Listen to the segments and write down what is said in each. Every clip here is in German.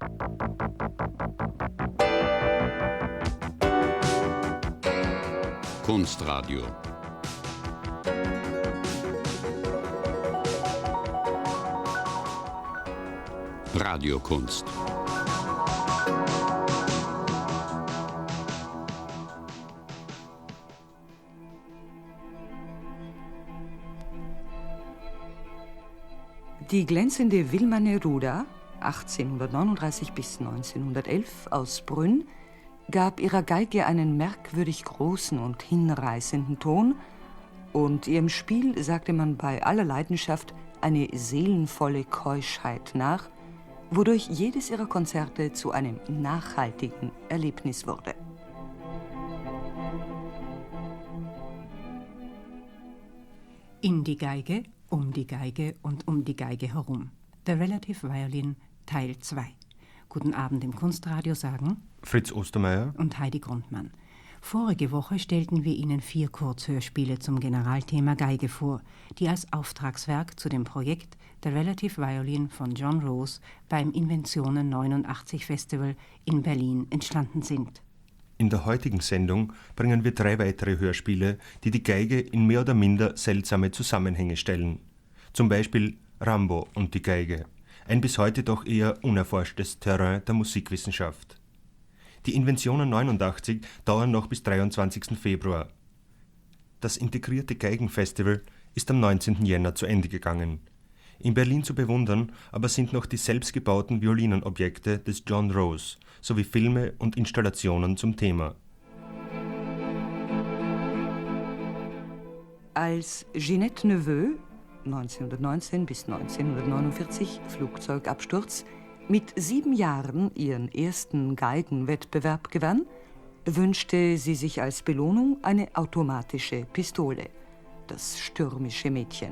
Kunstradio. Radiokunst. Die glänzende Wilma Neruda, 1839 bis 1911, aus Brünn, gab ihrer Geige einen merkwürdig großen und hinreißenden Ton, und ihrem Spiel sagte man bei aller Leidenschaft eine seelenvolle Keuschheit nach, wodurch jedes ihrer Konzerte zu einem nachhaltigen Erlebnis wurde. In die Geige, um die Geige und um die Geige herum. The Relative Violin, Teil 2. Guten Abend im Kunstradio, sagen Fritz Ostermeier und Heidi Grundmann. Vorige Woche stellten wir Ihnen 4 Kurzhörspiele zum Generalthema Geige vor, die als Auftragswerk zu dem Projekt The Relative Violin von John Rose beim Inventionen 89 Festival in Berlin entstanden sind. In der heutigen Sendung bringen wir 3 weitere Hörspiele, die die Geige in mehr oder minder seltsame Zusammenhänge stellen. Zum Beispiel Rambo und die Geige, ein bis heute doch eher unerforschtes Terrain der Musikwissenschaft. Die Inventionen 89 dauern noch bis 23. Februar. Das integrierte Geigenfestival ist am 19. Jänner zu Ende gegangen. In Berlin zu bewundern aber sind noch die selbstgebauten Violinenobjekte des John Rose sowie Filme und Installationen zum Thema. Als Ginette Neveu, 1919 bis 1949, Flugzeugabsturz, mit 7 Jahren ihren ersten Geigenwettbewerb gewann, wünschte sie sich als Belohnung eine automatische Pistole, das stürmische Mädchen.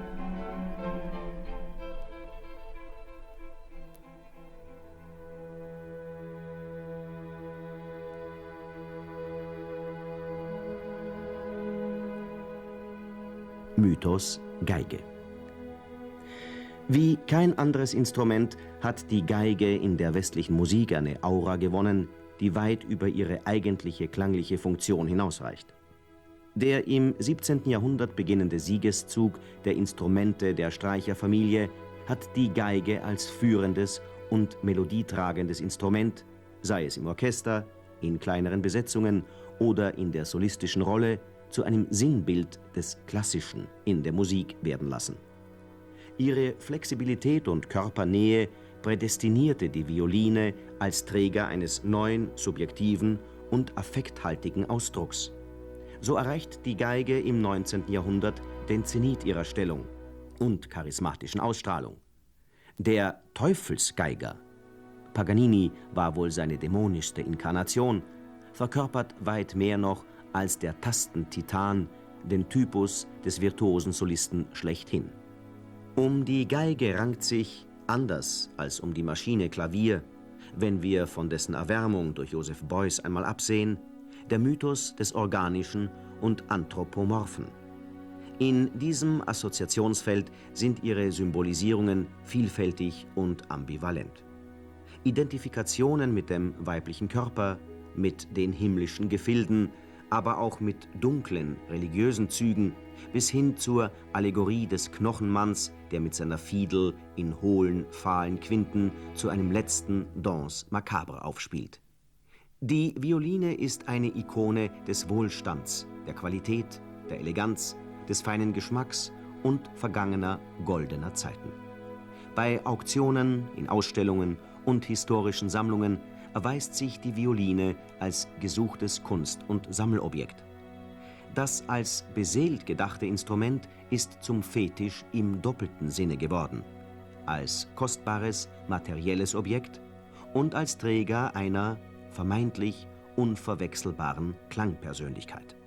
Mythos Geige. Wie kein anderes Instrument hat die Geige in der westlichen Musik eine Aura gewonnen, die weit über ihre eigentliche klangliche Funktion hinausreicht. Der im 17. Jahrhundert beginnende Siegeszug der Instrumente der Streicherfamilie hat die Geige als führendes und melodietragendes Instrument, sei es im Orchester, in kleineren Besetzungen oder in der solistischen Rolle, zu einem Sinnbild des Klassischen in der Musik werden lassen. Ihre Flexibilität und Körpernähe prädestinierte die Violine als Träger eines neuen, subjektiven und affekthaltigen Ausdrucks. So erreicht die Geige im 19. Jahrhundert den Zenit ihrer Stellung und charismatischen Ausstrahlung. Der Teufelsgeiger, Paganini war wohl seine dämonischste Inkarnation, verkörpert weit mehr noch als der Tastentitan den Typus des virtuosen Solisten schlechthin. Um die Geige rankt sich, anders als um die Maschine Klavier, wenn wir von dessen Erwärmung durch Joseph Beuys einmal absehen, der Mythos des Organischen und Anthropomorphen. In diesem Assoziationsfeld sind ihre Symbolisierungen vielfältig und ambivalent. Identifikationen mit dem weiblichen Körper, mit den himmlischen Gefilden, aber auch mit dunklen, religiösen Zügen, bis hin zur Allegorie des Knochenmanns, der mit seiner Fiedel in hohlen, fahlen Quinten zu einem letzten Danse macabre aufspielt. Die Violine ist eine Ikone des Wohlstands, der Qualität, der Eleganz, des feinen Geschmacks und vergangener goldener Zeiten. Bei Auktionen, in Ausstellungen und historischen Sammlungen erweist sich die Violine als gesuchtes Kunst- und Sammelobjekt. Das als beseelt gedachte Instrument ist zum Fetisch im doppelten Sinne geworden, als kostbares, materielles Objekt und als Träger einer vermeintlich unverwechselbaren Klangpersönlichkeit.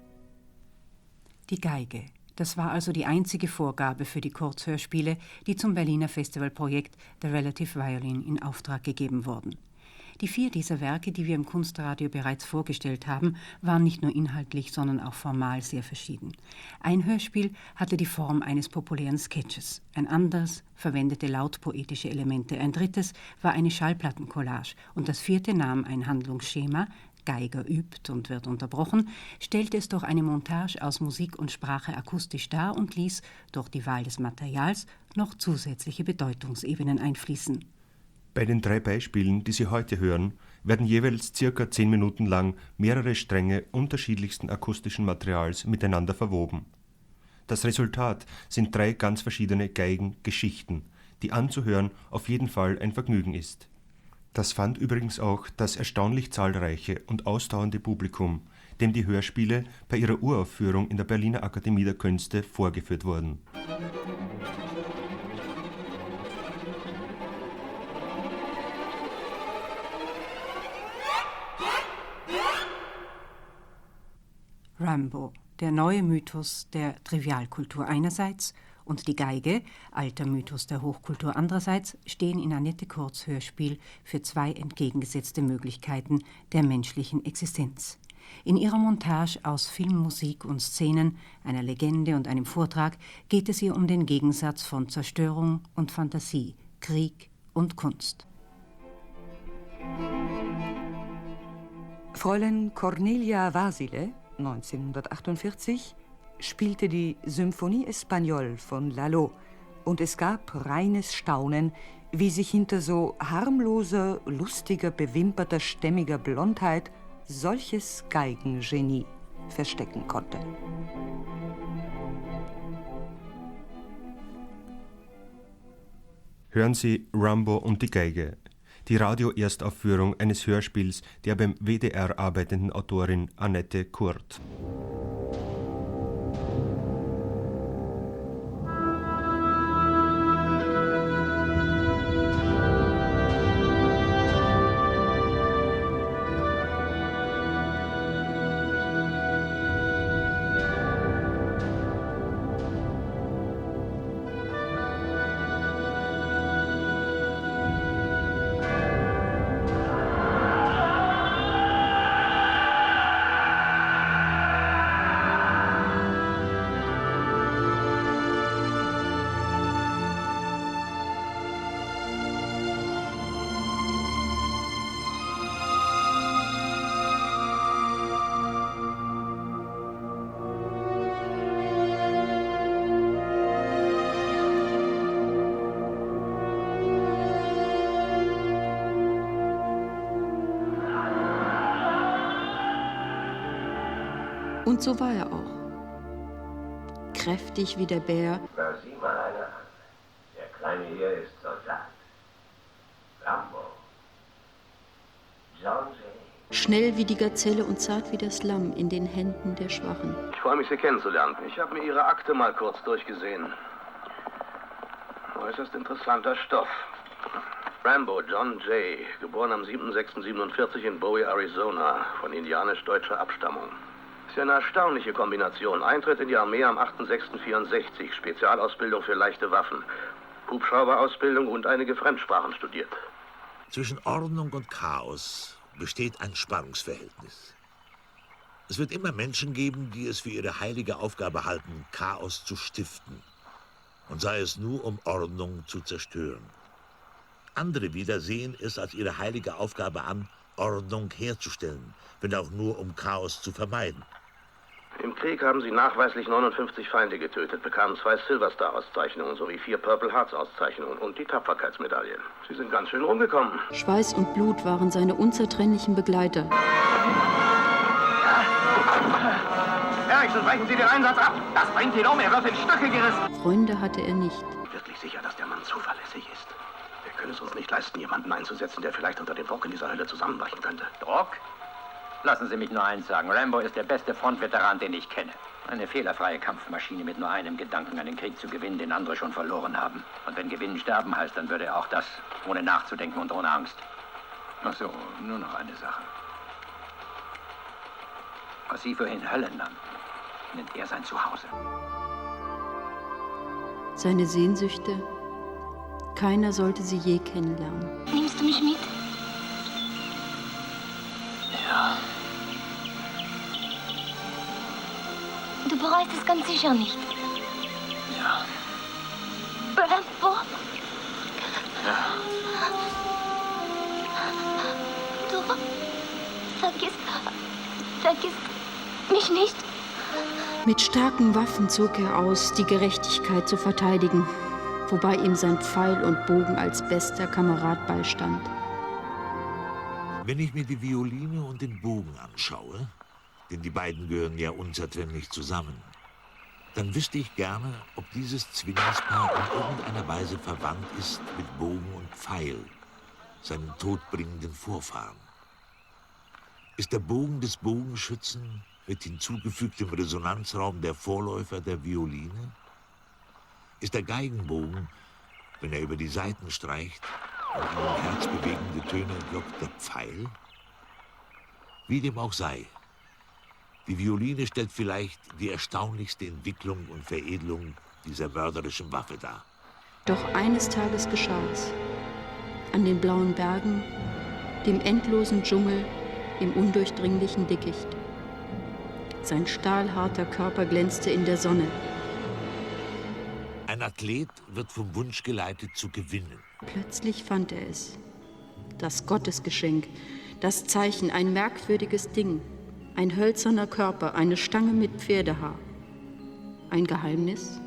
Die Geige. Das war also die einzige Vorgabe für die Kurzhörspiele, die zum Berliner Festivalprojekt The Relative Violin in Auftrag gegeben wurden. Die 4 dieser Werke, die wir im Kunstradio bereits vorgestellt haben, waren nicht nur inhaltlich, sondern auch formal sehr verschieden. Ein Hörspiel hatte die Form eines populären Sketches, ein anderes verwendete lautpoetische Elemente, ein drittes war eine Schallplattencollage und das 4. nahm ein Handlungsschema, Geiger übt und wird unterbrochen, stellte es durch eine Montage aus Musik und Sprache akustisch dar und ließ durch die Wahl des Materials noch zusätzliche Bedeutungsebenen einfließen. Bei den 3 Beispielen, die Sie heute hören, werden jeweils circa 10 Minuten lang mehrere Stränge unterschiedlichsten akustischen Materials miteinander verwoben. Das Resultat sind 3 ganz verschiedene Geigengeschichten, die anzuhören auf jeden Fall ein Vergnügen ist. Das fand übrigens auch das erstaunlich zahlreiche und ausdauernde Publikum, dem die Hörspiele bei ihrer Uraufführung in der Berliner Akademie der Künste vorgeführt wurden. Rambo, der neue Mythos der Trivialkultur einerseits und die Geige, alter Mythos der Hochkultur andererseits, stehen in Annette Kurts Hörspiel für 2 entgegengesetzte Möglichkeiten der menschlichen Existenz. In ihrer Montage aus Film, Musik und Szenen, einer Legende und einem Vortrag geht es ihr um den Gegensatz von Zerstörung und Fantasie, Krieg und Kunst. Fräulein Cornelia Vasile, 1948, spielte die Symphonie Espagnole von Lalo und es gab reines Staunen, wie sich hinter so harmloser, lustiger, bewimperter, stämmiger Blondheit solches Geigengenie verstecken konnte. Hören Sie Rambo und die Geige, die Radio-Erstaufführung eines Hörspiels der beim WDR arbeitenden Autorin Annette Kurt. Und so war er auch. Kräftig wie der Bär. Na, sieh mal einer an. Der Kleine hier ist Soldat. Rambo. John Jay. Schnell wie die Gazelle und zart wie das Lamm in den Händen der Schwachen. Ich freue mich, Sie kennenzulernen. Ich habe mir Ihre Akte mal kurz durchgesehen. Äußerst interessanter Stoff. Rambo, John Jay, geboren am 7.6.47 in Bowie, Arizona, von indianisch-deutscher Abstammung. Ist ja eine erstaunliche Kombination. Eintritt in die Armee am 8.6.64, Spezialausbildung für leichte Waffen, Hubschrauberausbildung und einige Fremdsprachen studiert. Zwischen Ordnung und Chaos besteht ein Spannungsverhältnis. Es wird immer Menschen geben, die es für ihre heilige Aufgabe halten, Chaos zu stiften. Und sei es nur, um Ordnung zu zerstören. Andere wieder sehen es als ihre heilige Aufgabe an, Ordnung herzustellen, wenn auch nur um Chaos zu vermeiden. Im Krieg haben Sie nachweislich 59 Feinde getötet, bekamen 2 Silver Star-Auszeichnungen sowie 4 Purple Hearts-Auszeichnungen und die Tapferkeitsmedaille. Sie sind ganz schön rumgekommen. Schweiß und Blut waren seine unzertrennlichen Begleiter. Erickson, brechen Sie den Einsatz ab! Das bringt ihn um, er wird in Stücke gerissen! Freunde hatte er nicht. Wirklich sicher, dass der Mann zuverlässig ist? Wir können es uns nicht leisten, jemanden einzusetzen, der vielleicht unter dem Druck in dieser Hölle zusammenbrechen könnte. Druck? Lassen Sie mich nur eins sagen. Rambo ist der beste Frontveteran, den ich kenne. Eine fehlerfreie Kampfmaschine mit nur einem Gedanken, einen Krieg zu gewinnen, den andere schon verloren haben. Und wenn Gewinnen sterben heißt, dann würde er auch das, ohne nachzudenken und ohne Angst. Ach so, nur noch eine Sache. Was Sie vorhin Hölle nannten, nennt er sein Zuhause. Seine Sehnsüchte, keiner sollte sie je kennenlernen. Nimmst du mich mit? Du bereust es ganz sicher nicht. Ja. Rambo? Ja. Du vergisst mich nicht. Mit starken Waffen zog er aus, die Gerechtigkeit zu verteidigen, wobei ihm sein Pfeil und Bogen als bester Kamerad beistand. Wenn ich mir die Violine und den Bogen anschaue, denn die beiden gehören ja unzertrennlich zusammen, dann wüsste ich gerne, ob dieses Zwillingspaar in irgendeiner Weise verwandt ist mit Bogen und Pfeil, seinen todbringenden Vorfahren. Ist der Bogen des Bogenschützen mit hinzugefügtem Resonanzraum der Vorläufer der Violine? Ist der Geigenbogen, wenn er über die Saiten streicht und ihnen herzbewegende Töne entlockt, der Pfeil? Wie dem auch sei, die Violine stellt vielleicht die erstaunlichste Entwicklung und Veredelung dieser mörderischen Waffe dar. Doch eines Tages geschah es. An den blauen Bergen, dem endlosen Dschungel, im undurchdringlichen Dickicht. Sein stahlharter Körper glänzte in der Sonne. Ein Athlet wird vom Wunsch geleitet zu gewinnen. Plötzlich fand er es. Das Gottesgeschenk, das Zeichen, ein merkwürdiges Ding. Ein hölzerner Körper, eine Stange mit Pferdehaar. Ein Geheimnis?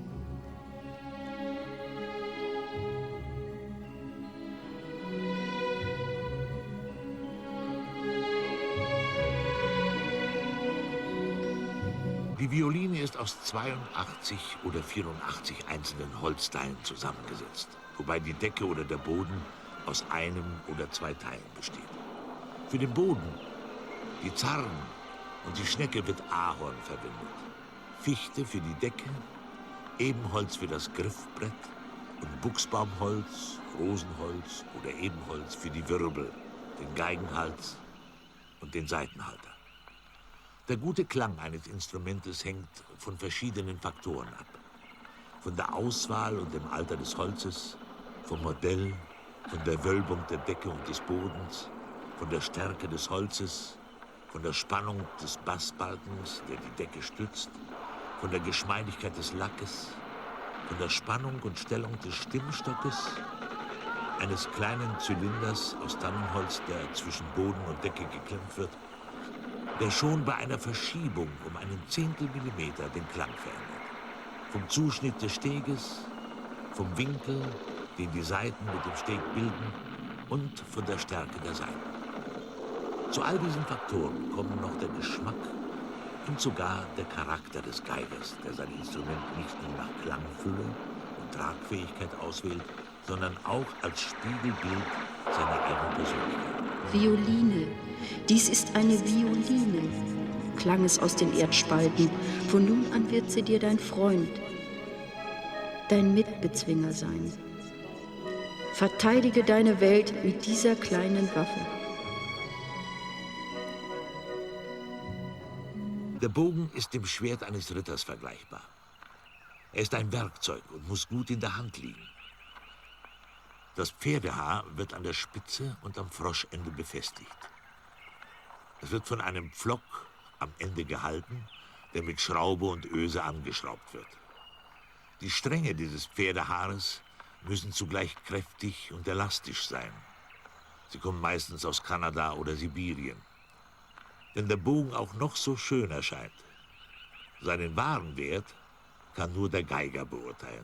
Die Violine ist aus 82 oder 84 einzelnen Holzteilen zusammengesetzt, wobei die Decke oder der Boden aus einem oder zwei Teilen besteht. Für den Boden, die Zarren und die Schnecke wird Ahorn verwendet, Fichte für die Decke, Ebenholz für das Griffbrett und Buchsbaumholz, Rosenholz oder Ebenholz für die Wirbel, den Geigenhals und den Saitenhalter. Der gute Klang eines Instrumentes hängt von verschiedenen Faktoren ab. Von der Auswahl und dem Alter des Holzes, vom Modell, von der Wölbung der Decke und des Bodens, von der Stärke des Holzes, von der Spannung des Bassbalkens, der die Decke stützt, von der Geschmeidigkeit des Lackes, von der Spannung und Stellung des Stimmstockes, eines kleinen Zylinders aus Tannenholz, der zwischen Boden und Decke geklemmt wird, der schon bei einer Verschiebung um einen Zehntelmillimeter den Klang verändert. Vom Zuschnitt des Steges, vom Winkel, den die Saiten mit dem Steg bilden und von der Stärke der Saiten. Zu all diesen Faktoren kommen noch der Geschmack und sogar der Charakter des Geigers, der sein Instrument nicht nur nach Klangfülle und Tragfähigkeit auswählt, sondern auch als Spiegelbild seiner eigenen Persönlichkeit. Violine. Dies ist eine Violine, klang es aus den Erdspalten. Von nun an wird sie dir dein Freund, dein Mitbezwinger sein. Verteidige deine Welt mit dieser kleinen Waffe. Der Bogen ist dem Schwert eines Ritters vergleichbar. Er ist ein Werkzeug und muss gut in der Hand liegen. Das Pferdehaar wird an der Spitze und am Froschende befestigt. Es wird von einem Pflock am Ende gehalten, der mit Schraube und Öse angeschraubt wird. Die Stränge dieses Pferdehaares müssen zugleich kräftig und elastisch sein. Sie kommen meistens aus Kanada oder Sibirien. Wenn der Bogen auch noch so schön erscheint, seinen wahren Wert kann nur der Geiger beurteilen.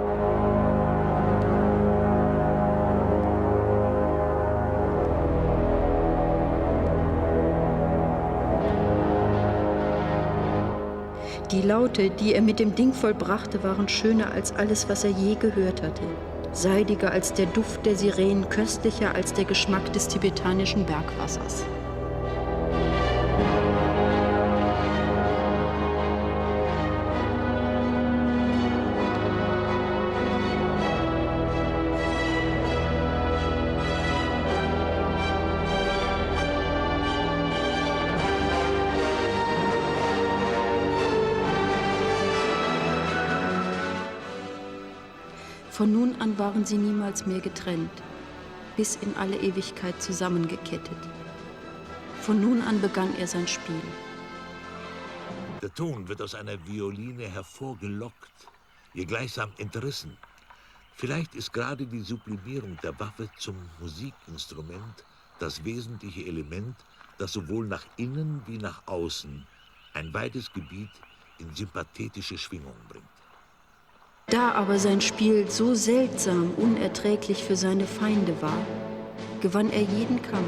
Die Laute, die er mit dem Ding vollbrachte, waren schöner als alles, was er je gehört hatte. Seidiger als der Duft der Sirenen, köstlicher als der Geschmack des tibetanischen Bergwassers. Von nun an waren sie niemals mehr getrennt, bis in alle Ewigkeit zusammengekettet. Von nun an begann er sein Spiel. Der Ton wird aus einer Violine hervorgelockt, ihr gleichsam entrissen. Vielleicht ist gerade die Sublimierung der Waffe zum Musikinstrument das wesentliche Element, das sowohl nach innen wie nach außen ein weites Gebiet in sympathetische Schwingung bringt. Da aber sein Spiel so seltsam unerträglich für seine Feinde war, gewann er jeden Kampf.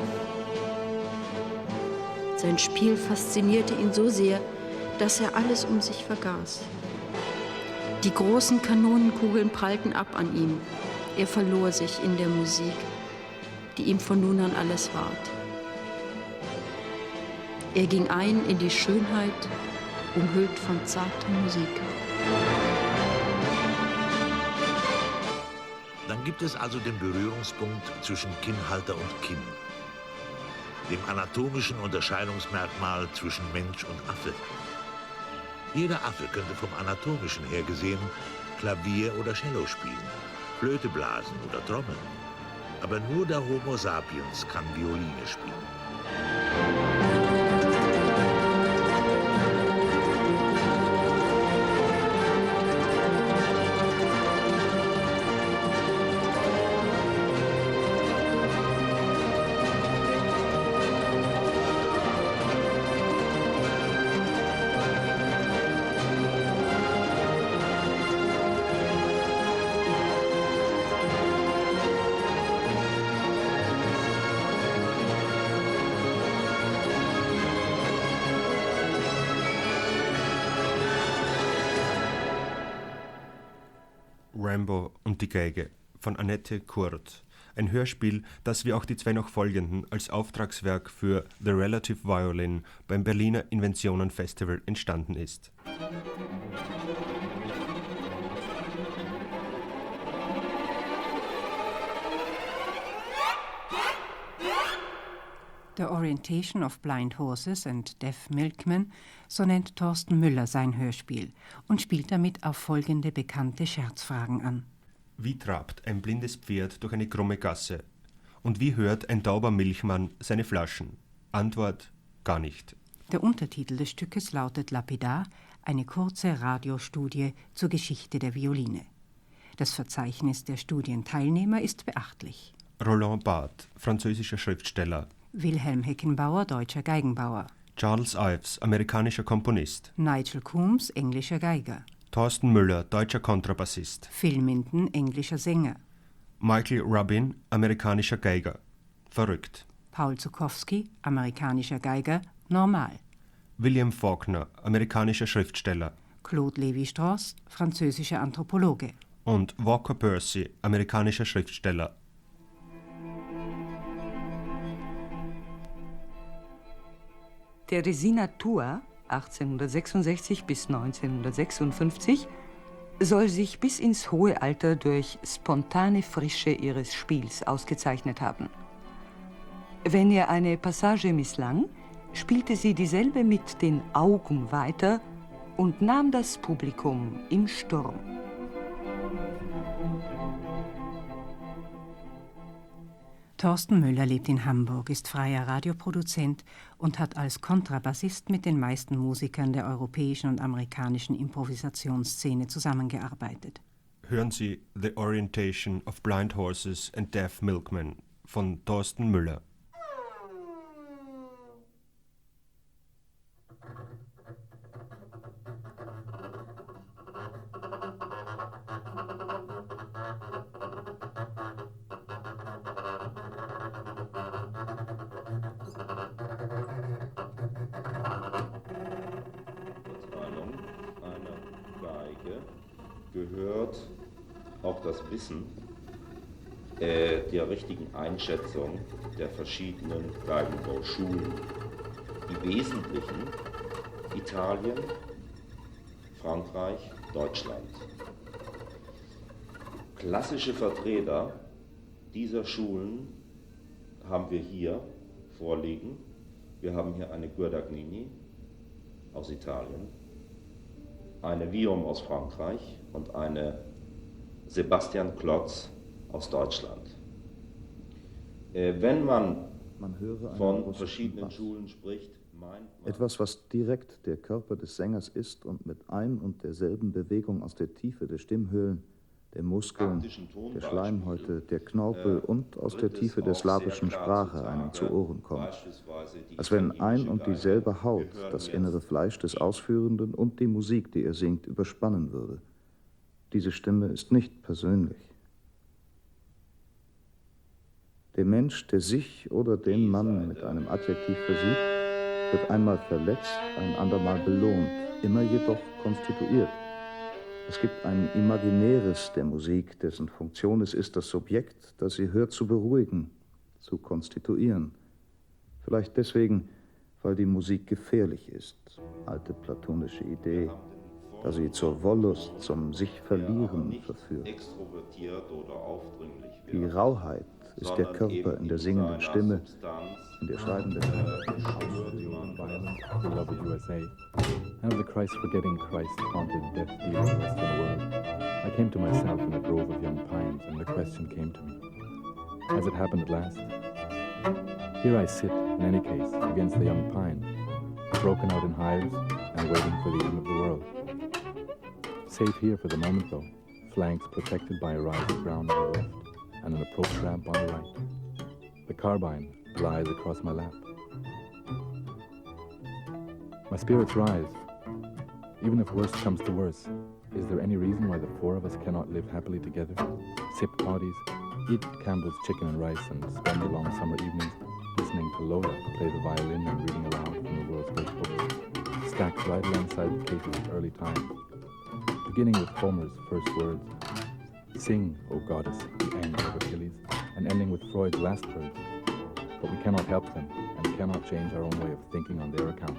Sein Spiel faszinierte ihn so sehr, dass er alles um sich vergaß. Die großen Kanonenkugeln prallten ab an ihm. Er verlor sich in der Musik, die ihm von nun an alles ward. Er ging ein in die Schönheit, umhüllt von zarter Musik. Dann gibt es also den Berührungspunkt zwischen Kinnhalter und Kinn, dem anatomischen Unterscheidungsmerkmal zwischen Mensch und Affe. Jeder Affe könnte vom Anatomischen her gesehen Klavier oder Cello spielen, Flöte blasen oder trommeln. Aber nur der Homo sapiens kann Violine spielen. Rambo und die Geige von Annette Kurt. Ein Hörspiel, das wie auch die zwei noch folgenden als Auftragswerk für The Relative Violin beim Berliner Inventionen-Festival entstanden ist. The Orientation of Blind Horses and Deaf Milkmen, so nennt Thorsten Müller sein Hörspiel und spielt damit auf folgende bekannte Scherzfragen an. Wie trabt ein blindes Pferd durch eine krumme Gasse? Und wie hört ein tauber Milchmann seine Flaschen? Antwort: gar nicht. Der Untertitel des Stückes lautet lapidar, eine kurze Radiostudie zur Geschichte der Violine. Das Verzeichnis der Studienteilnehmer ist beachtlich. Roland Barthes, französischer Schriftsteller. Wilhelm Heckenbauer, deutscher Geigenbauer. Charles Ives, amerikanischer Komponist. Nigel Coombs, englischer Geiger. Thorsten Müller, deutscher Kontrabassist. Phil Minton, englischer Sänger. Michael Rubin, amerikanischer Geiger. Verrückt. Paul Zuckowski, amerikanischer Geiger, normal. William Faulkner, amerikanischer Schriftsteller. Claude Lévi-Strauss, französischer Anthropologe. Und Walker Percy, amerikanischer Schriftsteller. Der Resinatur 1866 bis 1956 soll sich bis ins hohe Alter durch spontane Frische ihres Spiels ausgezeichnet haben. Wenn ihr eine Passage misslang, spielte sie dieselbe mit den Augen weiter und nahm das Publikum im Sturm. Thorsten Müller lebt in Hamburg, ist freier Radioproduzent und hat als Kontrabassist mit den meisten Musikern der europäischen und amerikanischen Improvisationsszene zusammengearbeitet. Hören Sie The Orientation of Blind Horses and Deaf Milkmen von Thorsten Müller. Gehört auch das Wissen der richtigen Einschätzung der verschiedenen Geigenbauschulen. Die wesentlichen: Italien, Frankreich, Deutschland. Klassische Vertreter dieser Schulen haben wir hier vorliegen. Wir haben hier eine Guardagnini aus Italien, eine Vium aus Frankreich und eine Sebastian Klotz aus Deutschland. Wenn man von verschiedenen Schulen spricht, Etwas, was direkt der Körper des Sängers ist und mit ein und derselben Bewegung aus der Tiefe der Stimmhöhlen, der Muskeln, der Schleimhäute, der Knorpel und aus der Tiefe der slawischen Sprache einem zu Ohren kommt. Als wenn ein und dieselbe Haut das innere Fleisch des Ausführenden und die Musik, die er singt, überspannen würde. Diese Stimme ist nicht persönlich. Der Mensch, der sich oder den Mann mit einem Adjektiv versieht, wird einmal verletzt, ein andermal belohnt, immer jedoch konstituiert. Es gibt ein Imaginäres der Musik, dessen Funktion es ist, das Subjekt, das sie hört, zu beruhigen, zu konstituieren. Vielleicht deswegen, weil die Musik gefährlich ist, alte platonische Idee, da sie zur Wollust, zum Sich-Verlieren verführt. Die Rauheit ist der Körper in der singenden Stimme, in der schreibenden beloved USA, and of the Christ-forgetting, Christ-haunted, death-dealing Western world. I came to myself in a grove of young pines, and the question came to me. Has it happened at last? Here I sit, in any case, against the young pine, broken out in hives and waiting for the end of the world. Safe here for the moment, though, flanks protected by a rise of ground on the left and an approach ramp on the right. The carbine lies across my lap. My spirits rise. Even if worst comes to worst, is there any reason why the four of us cannot live happily together, sip toddies, eat Campbell's chicken and rice, and spend the long summer evenings listening to Lola play the violin and reading aloud from the world's great books, stacked right alongside the cases of early time, beginning with Homer's first words, "Sing, O goddess, the end of Achilles," and ending with Freud's last words, but we cannot help them and cannot change our own way of thinking on their account.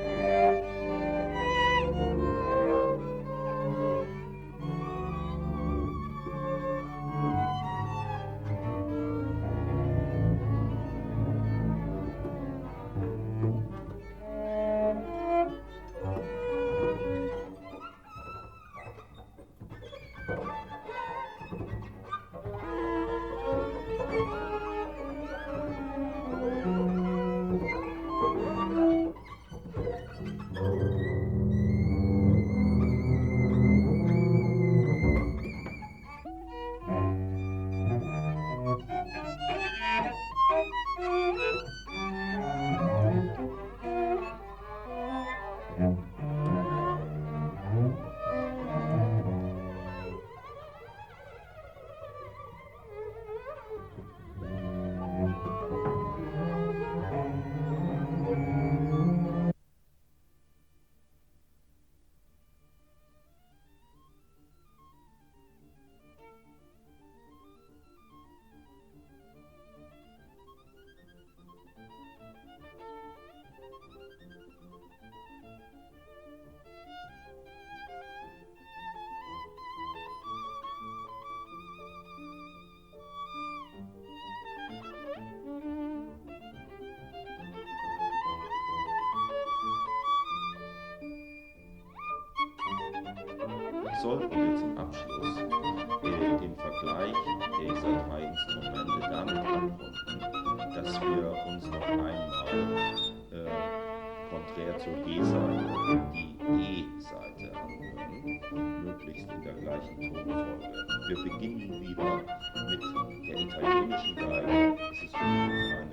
Sollten wir zum Abschluss den Vergleich dieser drei Instrumente damit abrunden, dass wir uns noch einmal konträr zur G-Seite die E-Seite anhören, möglichst in der gleichen Tonfolge. Wir beginnen wieder mit der italienischen Geige. Es ist eine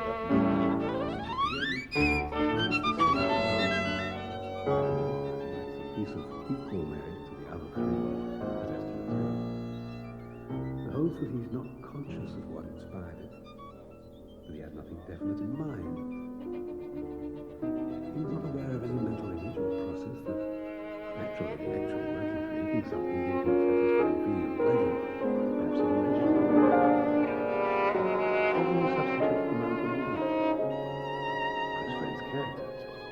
piece of equal merit to the other three, as estimates go. The whole that he's not conscious of what inspired it, that he had nothing definite in mind. He's not aware of any mental image or process that actually working, creating something gave him satisfying feeling of pleasure, perhaps even leisure. How can you substitute the man for meaning? For his friend's character, that's all.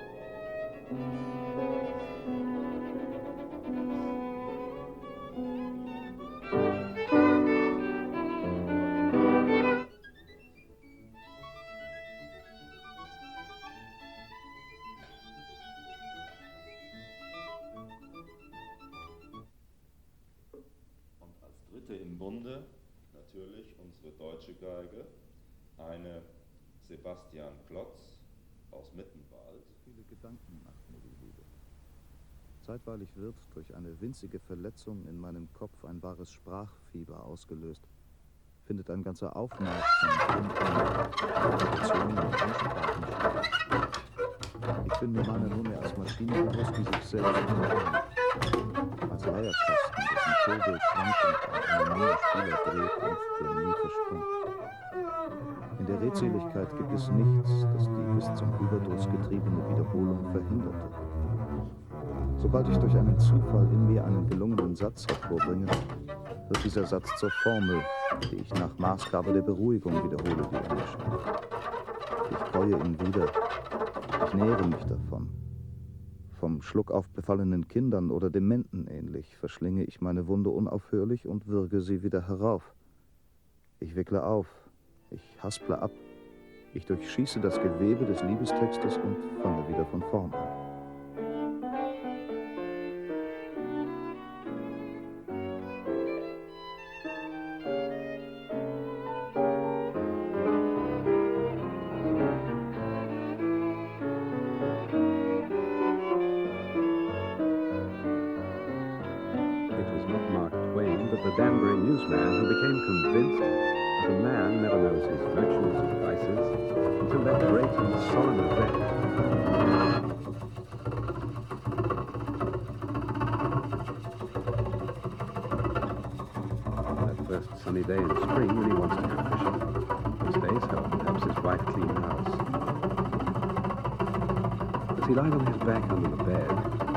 Im Bunde natürlich unsere deutsche Geige, eine Sebastian Klotz, aus Mittenwald. Viele Gedanken macht mir die Liebe. Zeitweilig wird durch eine winzige Verletzung in meinem Kopf ein wahres Sprachfieber ausgelöst. Findet ein ganzer Aufmarsch von Informationen und Ansprachen statt. Ich bin mir meiner nunmehr als Maschine bewusst, die sich selbst unterhalten. Als Leierkasten, dessen Kurbel schwankend an einem Minenspieler dreht und der nie verstummt. In der Redseligkeit gibt es nichts, das die bis zum Überdruss getriebene Wiederholung verhinderte. Sobald ich durch einen Zufall in mir einen gelungenen Satz hervorbringe, wird dieser Satz zur Formel, die ich nach Maßgabe der Beruhigung wiederhole, die er mir schenkt. Ich treue ihn wieder, ich nähere mich davon. Vom Schluckauf befallenen Kindern oder Dementen ähnlich verschlinge ich meine Wunde unaufhörlich und würge sie wieder herauf. Ich wickle auf, ich hasple ab, ich durchschieße das Gewebe des Liebestextes und fange wieder von vorn an. The Danbury newsman who became convinced that a man never knows his virtues or vices until that great and solemn event. That first sunny day in spring when he wants to go fishing, he stays home and helps his wife clean the house. As he lies on his back under the bed,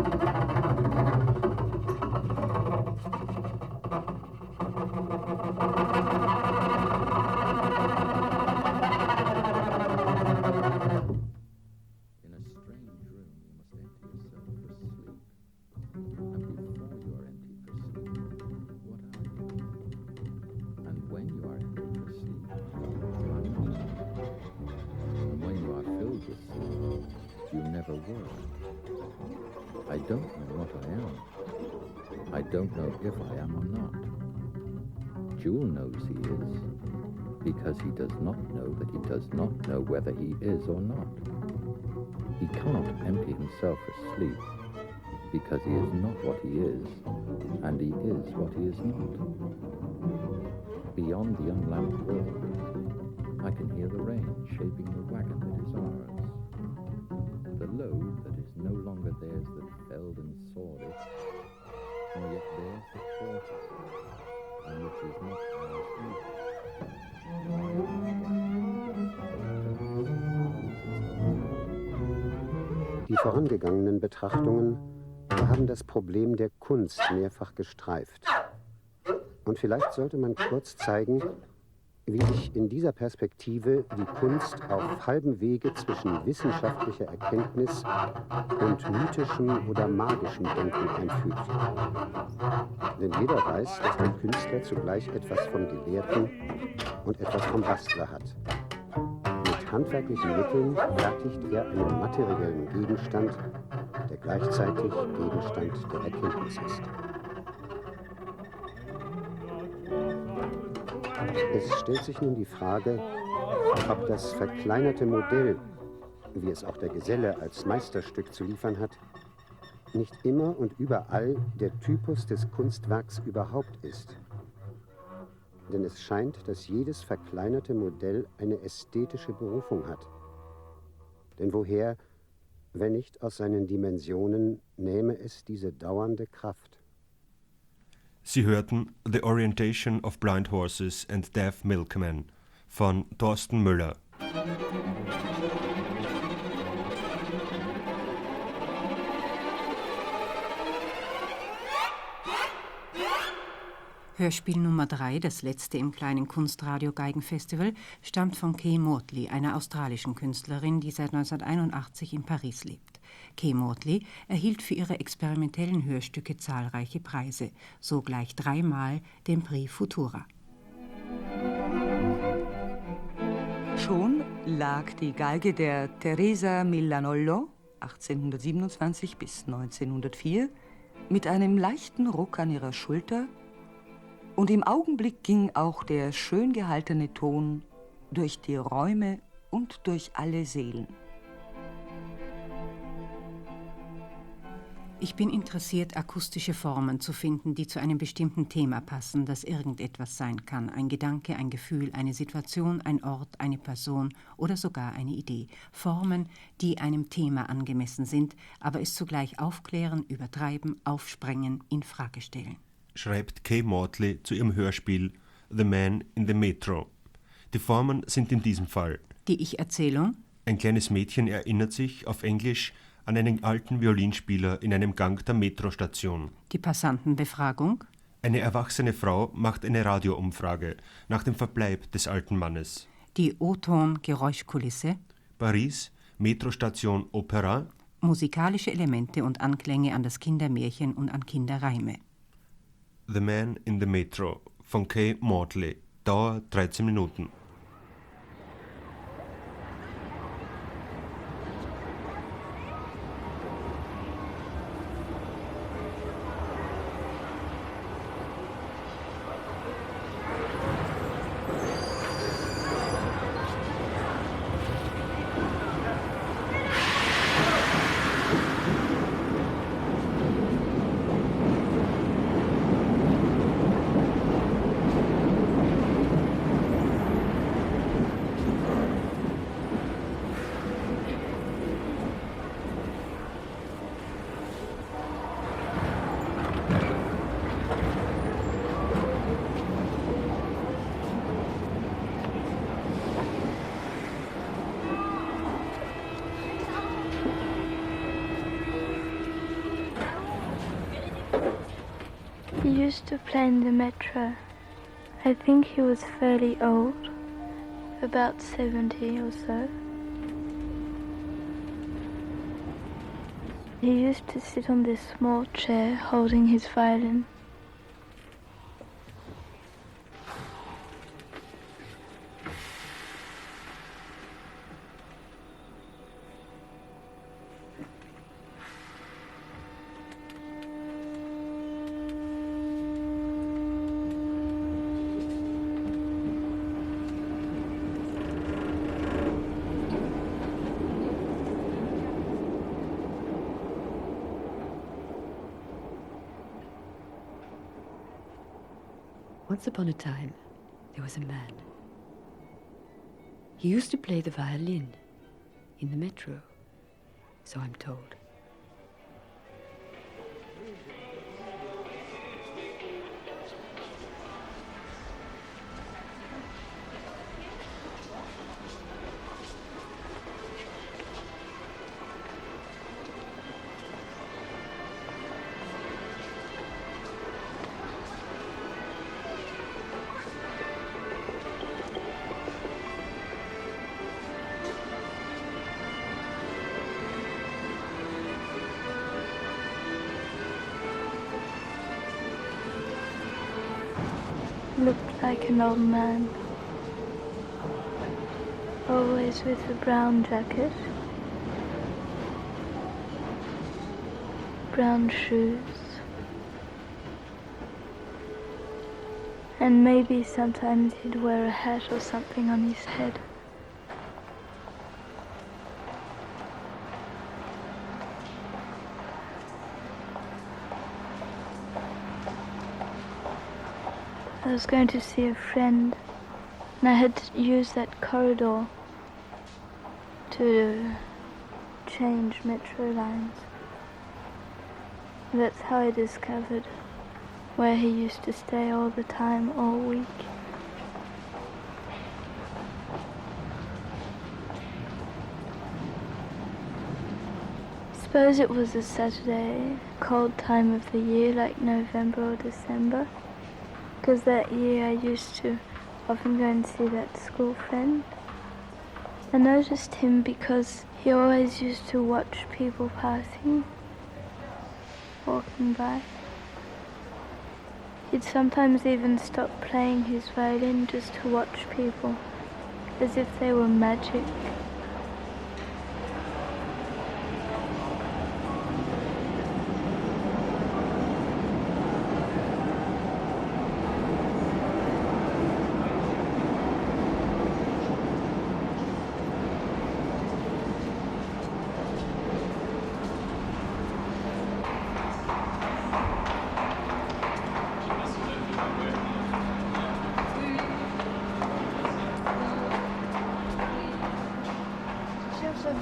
I don't know what I am. I don't know if I am or not. Jewel knows he is, because he does not know that he does not know whether he is or not. He cannot empty himself asleep, because he is not what he is, and he is what he is not. Beyond the unlamped world, I can hear the rain shaping the wagon that is ours. The load that is no longer theirs that felled and sawed it, nor yet theirs that fought it, and which is not ours either. Die vorangegangenen Betrachtungen haben das Problem der Kunst mehrfach gestreift. Und vielleicht sollte man kurz zeigen, wie sich in dieser Perspektive die Kunst auf halbem Wege zwischen wissenschaftlicher Erkenntnis und mythischem oder magischem Denken einfügt. Denn jeder weiß, dass der Künstler zugleich etwas vom Gelehrten und etwas vom Bastler hat. Mit handwerklichen Mitteln fertigt er einen materiellen Gegenstand, der gleichzeitig Gegenstand der Erkenntnis ist. Es stellt sich nun die Frage, ob das verkleinerte Modell, wie es auch der Geselle als Meisterstück zu liefern hat, nicht immer und überall der Typus des Kunstwerks überhaupt ist. Denn es scheint, dass jedes verkleinerte Modell eine ästhetische Berufung hat. Denn woher, wenn nicht aus seinen Dimensionen, nähme es diese dauernde Kraft? Sie hörten The Orientation of Blind Horses and Deaf Milkmen von Thorsten Müller. Hörspiel Nummer 3, das letzte im kleinen Kunstradio-Geigenfestival, stammt von Kay Mortley, einer australischen Künstlerin, die seit 1981 in Paris lebt. Kay Mortley erhielt für ihre experimentellen Hörstücke zahlreiche Preise, so gleich 3-mal den Prix Futura. Schon lag die Geige der Teresa Milanollo, 1827 bis 1904, mit einem leichten Ruck an ihrer Schulter, und im Augenblick ging auch der schön gehaltene Ton durch die Räume und durch alle Seelen. Ich bin interessiert, akustische Formen zu finden, die zu einem bestimmten Thema passen, das irgendetwas sein kann. Ein Gedanke, ein Gefühl, eine Situation, ein Ort, eine Person oder sogar eine Idee. Formen, die einem Thema angemessen sind, aber es zugleich aufklären, übertreiben, aufsprengen, in Frage stellen. Schreibt Kay Mortley zu ihrem Hörspiel The Man in the Metro. Die Formen sind in diesem Fall die Ich-Erzählung. Ein kleines Mädchen erinnert sich auf Englisch an einen alten Violinspieler in einem Gang der Metrostation. Die Passantenbefragung. Eine erwachsene Frau macht eine Radioumfrage nach dem Verbleib des alten Mannes. Die O-Ton-Geräuschkulisse. Paris, Metrostation Opera. Musikalische Elemente und Anklänge an das Kindermärchen und an Kinderreime. The Man in the Metro von Kay Mortley. Dauer 13 Minuten. He used to play in the metro. I think he was fairly old, about 70 or so. He used to sit on this small chair holding his violin. Once upon a time, there was a man. He used to play the violin in the metro, so I'm told. Looked like an old man, always with a brown jacket, brown shoes, and maybe sometimes he'd wear a hat or something on his head. I was going to see a friend, and I had to use that corridor to change metro lines. That's how I discovered where he used to stay all the time, all week. Suppose it was a Saturday, cold time of the year, like November or December. Because that year I used to often go and see that school friend. I noticed him because he always used to watch people passing, walking by. He'd sometimes even stop playing his violin just to watch people, as if they were magic.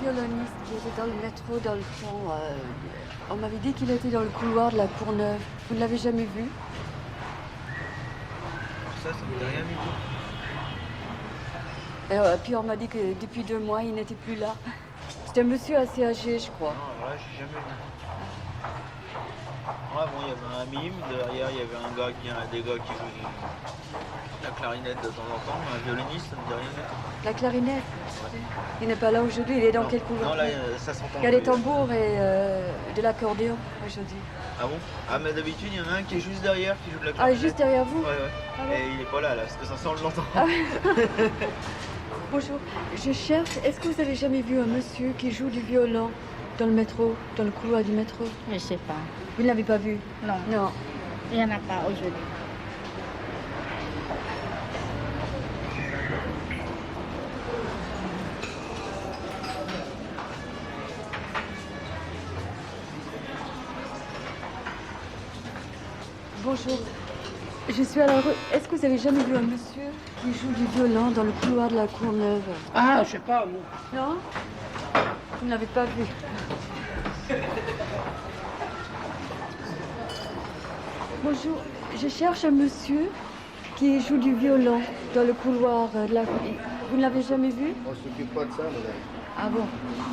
violoniste qui était dans le métro, dans le fond. On m'avait dit qu'il était dans le couloir de la Courneuve. Vous ne l'avez jamais vu? Ça me dit rien du tout. Et puis on m'a dit que depuis 2 mois, il n'était plus là. C'était un monsieur assez âgé, je crois. Non, voilà, j'ai jamais vu. Ouais, bon, il y avait un mime, derrière il y avait des gars qui jouaient la clarinette de temps en temps, un violoniste, ça me dit rien du tout. La clarinette? Ouais. Il n'est pas là aujourd'hui, il est dans Non. quel couloir? Non, là, ça s'entend. Il y a des tambours et de l'accordéon aujourd'hui. Ah bon? Ah, mais d'habitude, il y en a un qui est juste derrière, qui joue de la Ah, clarinette. juste derrière vous? Ouais, ouais. Ah ouais. Et il est pas là, parce que ça sent le longtemps. Ah ouais. Bonjour, je cherche, est-ce que vous avez jamais vu un monsieur qui joue du violon dans le métro, dans le couloir du métro? Je sais pas. Vous ne l'avez pas vu? Non. Non. Il n'y en a pas aujourd'hui. Bonjour, je suis à la rue. Est-ce que vous avez jamais vu un monsieur qui joue du violon dans le couloir de la Courneuve? Ah, je sais pas, moi. Non? Vous ne l'avez pas vu. Bonjour, je cherche un monsieur qui joue du violon dans le couloir de la... Vous ne l'avez jamais vu? On s'occupe pas de ça, madame. Ah bon?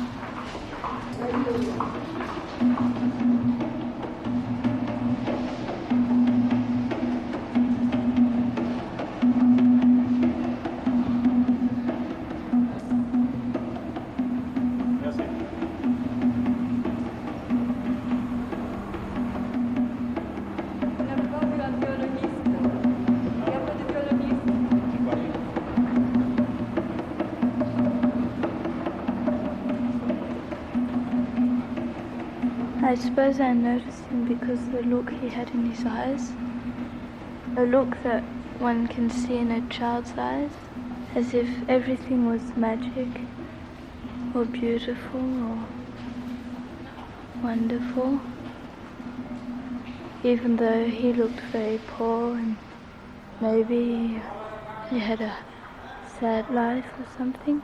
I suppose I noticed him because of the look he had in his eyes. A look that one can see in a child's eyes, as if everything was magic, or beautiful, or wonderful. Even though he looked very poor and maybe he had a sad life or something.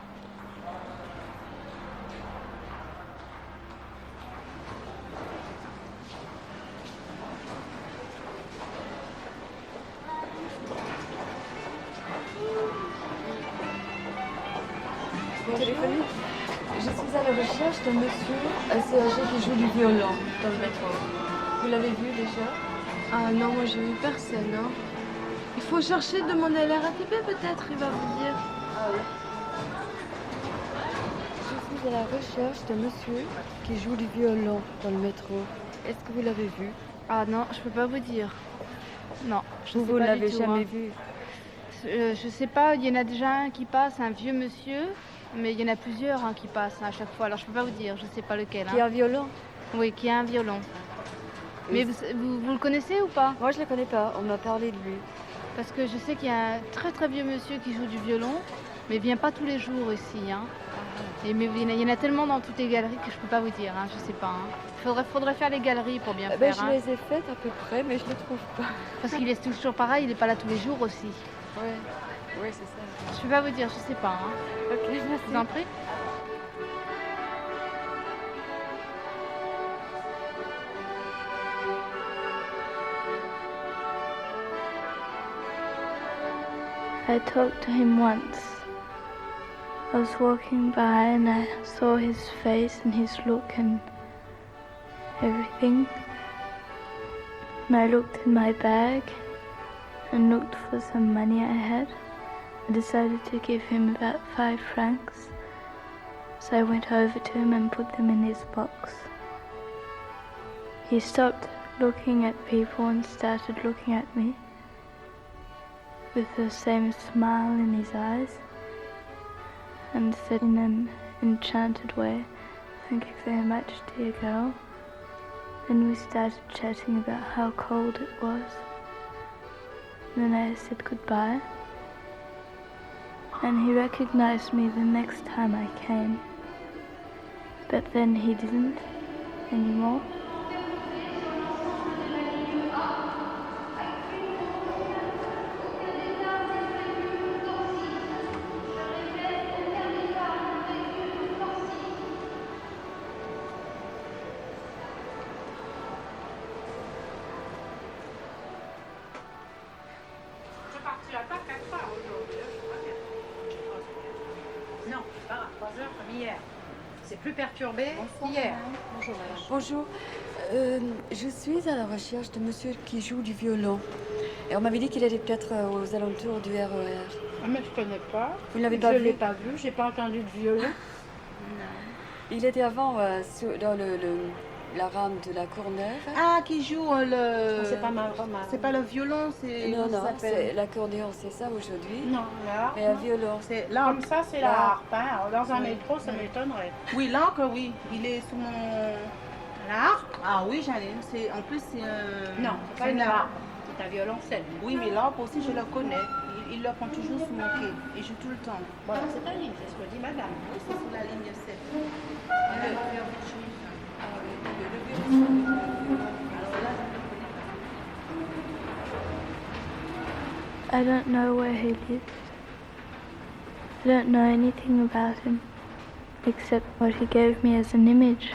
Téléphoner. Je suis à la recherche d'un monsieur assez âgé qui joue du violon dans le métro. Vous l'avez vu déjà? Ah non, moi j'ai vu personne. Hein. Il faut chercher, demander à la RATP peut-être, il va vous dire. Ah oui. Je suis à la recherche d'un monsieur qui joue du violon dans le métro. Est-ce que vous l'avez vu? Ah non, je peux pas vous dire. Non, je sais Vous pas l'avez du tout, jamais hein. vu? Je sais pas, il y en a déjà un qui passe, un vieux monsieur, mais il y en a plusieurs qui passent à chaque fois. Alors je peux pas vous dire, je sais pas lequel. Qui a un violon? Oui, qui a un violon. Mais vous le connaissez ou pas? Moi je le connais pas, on m'a parlé de lui. Parce que je sais qu'il y a un très très vieux monsieur qui joue du violon, mais il vient pas tous les jours ici. Hein. Et mais il y en a tellement dans toutes les galeries que je peux pas vous dire, hein, je sais pas. Hein. Faudrait faire les galeries pour bien faire. Je hein. les ai faites à peu près, mais je les trouve pas. Parce qu'il est toujours pareil, il est pas là tous les jours aussi. Ouais, c'est ça. Je peux pas vous dire, je sais pas. Hein. Ok, merci. Je vous en prie. I talked to him once. I was walking by and I saw his face and his look and everything. And I looked in my bag and looked for some money I had. I decided to give him about 5 francs. So I went over to him and put them in his box. He stopped looking at people and started looking at me with the same smile in his eyes and said in an enchanted way, "Thank you very much, dear girl." Then we started chatting about how cold it was. Then I said goodbye. And he recognized me the next time I came. But then he didn't anymore. Non, pas à 3 heures comme hier. C'est plus perturbé qu'hier. Bonjour, madame. Bonjour. Je suis à la recherche de monsieur qui joue du violon. Et on m'avait dit qu'il était peut-être aux alentours du RER. Ah, mais je connais pas. Vous ne l'avez pas vu? Je l'ai pas vu, j'ai pas entendu de violon. Non. Il était avant dans la rame de la Courneuve. Ah, qui joue le... C'est pas mal. C'est pas le violon, c'est... Non, ça non, s'appelle- c'est l'accordéon, c'est ça aujourd'hui? Non, là. Mais un violon. Comme ça, c'est la harpe. Hein. Dans un Oui. métro, ça m'étonnerait. Oui, l'encre, oui. Il est sous mon... La harpe? Ah oui, j'en ai une. En plus, c'est un... Non, c'est pas une harpe. C'est un violoncelle. Oui, mais l'harpe aussi, je le connais. Il le prend toujours sous mon pied. Il joue tout le temps. Voilà, c'est la ligne, c'est ce que dit madame. Oui, c'est sur la ligne 7. I don't know where he lives. I don't know anything about him except what he gave me as an image.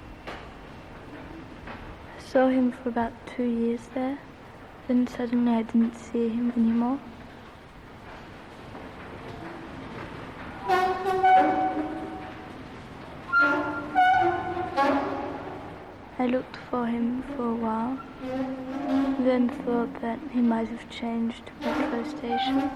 I saw him for about 2 years there, then suddenly I didn't see him anymore. I looked for him for a while, then thought that he might have changed to metro station.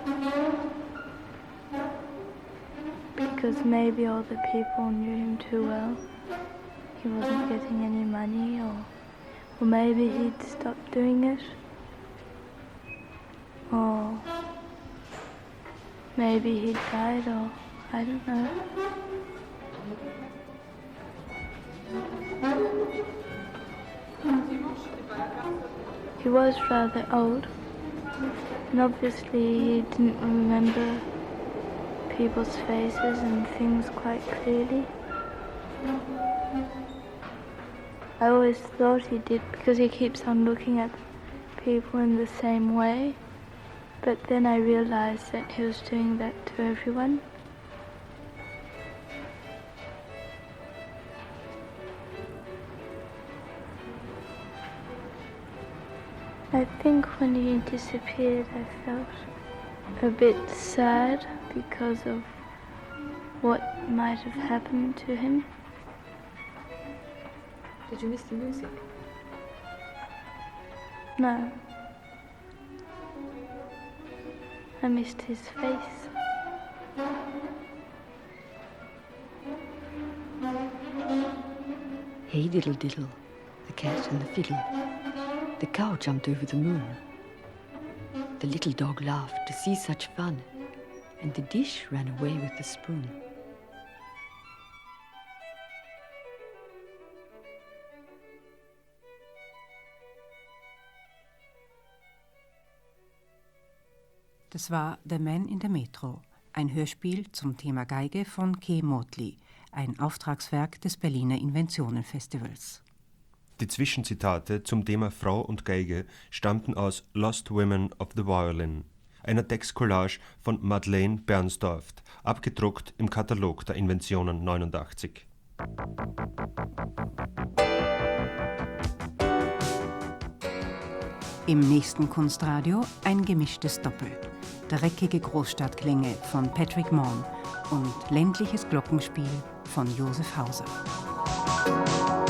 Because maybe all the people knew him too well. He wasn't getting any money, or maybe he'd stopped doing it. Or maybe he'd died, or I don't know. He was rather old, and obviously he didn't remember people's faces and things quite clearly. I always thought he did because he keeps on looking at people in the same way, but then I realized that he was doing that to everyone. I think when he disappeared, I felt a bit sad because of what might have happened to him. Did you miss the music? No. I missed his face. Hey diddle diddle, the cat and the fiddle. The cow jumped over the moon. The little dog laughed to see such fun, and the dish ran away with the spoon. Das war The Man in the Metro, ein Hörspiel zum Thema Geige von Kay Motley, ein Auftragswerk des Berliner Inventionenfestivals. Die Zwischenzitate zum Thema Frau und Geige stammten aus Lost Women of the Violin, einer Textcollage von Madeleine Bernsdorf, abgedruckt im Katalog der Inventionen 89. Im nächsten Kunstradio ein gemischtes Doppel. Dreckige Großstadtklänge von Patrick Maughan und ländliches Glockenspiel von Josef Hauser.